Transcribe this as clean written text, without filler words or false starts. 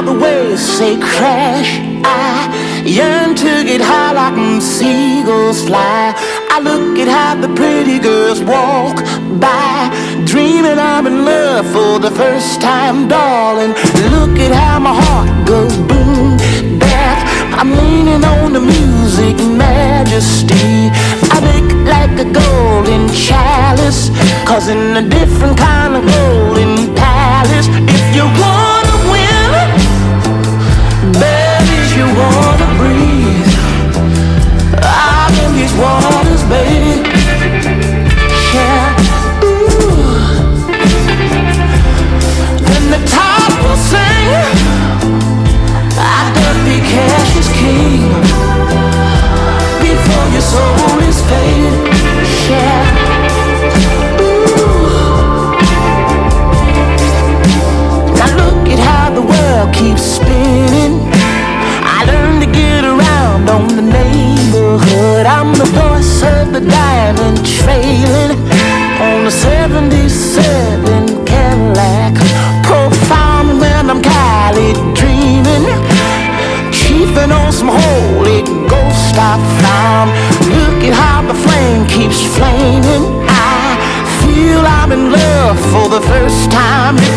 the waves say crash. I yearn to get high like seagulls fly. I look at how the pretty girls walk by, dreaming I'm in love for the first time, darling. Look at how my heart goes boom, back. I'm leaning on the music majesty. I look like a golden chalice, cause in a different kind of golden palace. If you wanna win, baby, you wanna breathe. I'm in these waters, baby. Yeah, ooh. Then the top will sing, I don't be cash is king, before your soul is faded. Yeah. Keep spinning. I learned to get around on the neighborhood. I'm the voice of the diamond trailing on the 77 Cadillac. Profound when I'm Cali dreaming, chiefing on some Holy Ghost I found. Look at how the flame keeps flaming. I feel I'm in love for the first time.